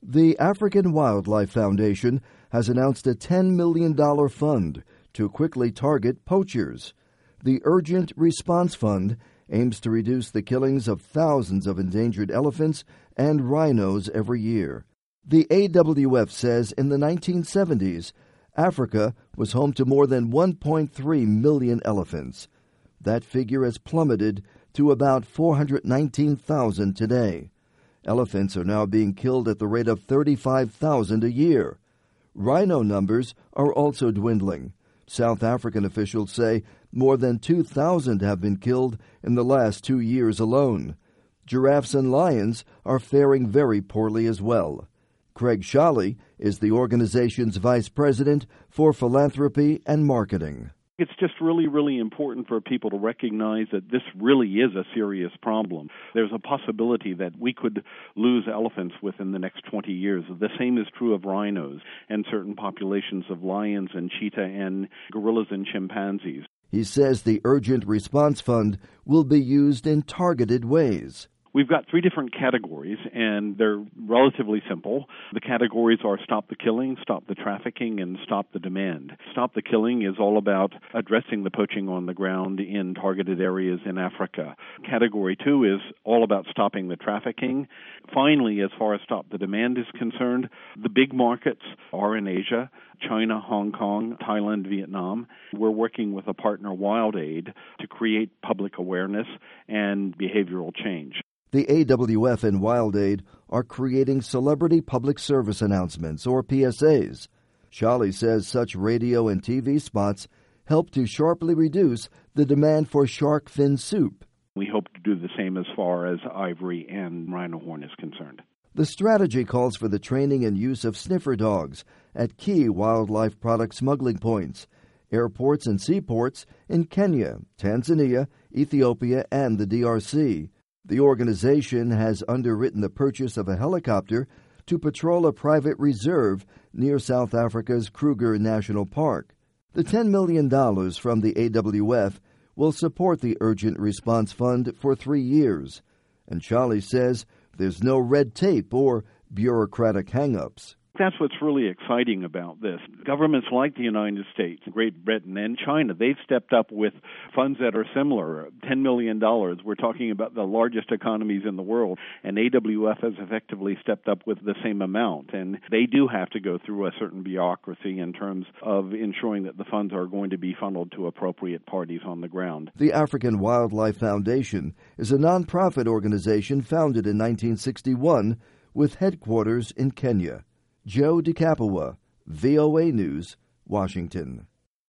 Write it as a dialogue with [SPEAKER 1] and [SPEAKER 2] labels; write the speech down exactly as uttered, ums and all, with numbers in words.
[SPEAKER 1] The African Wildlife Foundation has announced a ten million dollars fund to quickly target poachers. The Urgent Response Fund aims to reduce the killings of thousands of endangered elephants and rhinos every year. The A W F says in the nineteen seventies, Africa was home to more than one point three million elephants. That figure has plummeted to about four hundred nineteen thousand today. Elephants are now being killed at the rate of thirty-five thousand a year. Rhino numbers are also dwindling. South African officials say more than two thousand have been killed in the last two years alone. Giraffes and lions are faring very poorly as well. Craig Shawley is the organization's vice president for philanthropy and marketing.
[SPEAKER 2] It's just really, really important for people to recognize that this really is a serious problem. There's a possibility that we could lose elephants within the next twenty years. The same is true of rhinos and certain populations of lions and cheetah and gorillas and chimpanzees.
[SPEAKER 1] He says the Urgent Response Fund will be used in targeted ways.
[SPEAKER 2] We've got three different categories, and they're relatively simple. The categories are stop the killing, stop the trafficking, and stop the demand. Stop the killing is all about addressing the poaching on the ground in targeted areas in Africa. Category two is all about stopping the trafficking. Finally, as far as stop the demand is concerned, the big markets are in Asia, China, Hong Kong, Thailand, Vietnam. We're working with a partner, WildAid, to create public awareness and behavioral change.
[SPEAKER 1] The A W F and WildAid are creating celebrity public service announcements, or P S As. Shawley says such radio and T V spots help to sharply reduce the demand for shark fin soup.
[SPEAKER 2] We hope to do the same as far as ivory and rhino horn is concerned.
[SPEAKER 1] The strategy calls for the training and use of sniffer dogs at key wildlife product smuggling points, airports and seaports in Kenya, Tanzania, Ethiopia, and the D R C. The organization has underwritten the purchase of a helicopter to patrol a private reserve near South Africa's Kruger National Park. The ten million dollars from the A W F will support the Urgent Response Fund for three years. And Shawley says there's no red tape or bureaucratic hang-ups.
[SPEAKER 2] That's what's really exciting about this. Governments like the United States, Great Britain, and China, they've stepped up with funds that are similar, ten million dollars. We're talking about the largest economies in the world, and A W F has effectively stepped up with the same amount. And they do have to go through a certain bureaucracy in terms of ensuring that the funds are going to be funneled to appropriate parties on the ground.
[SPEAKER 1] The African Wildlife Foundation is a nonprofit organization founded in nineteen sixty-one with headquarters in Kenya. Joe DeCapua, V O A News, Washington.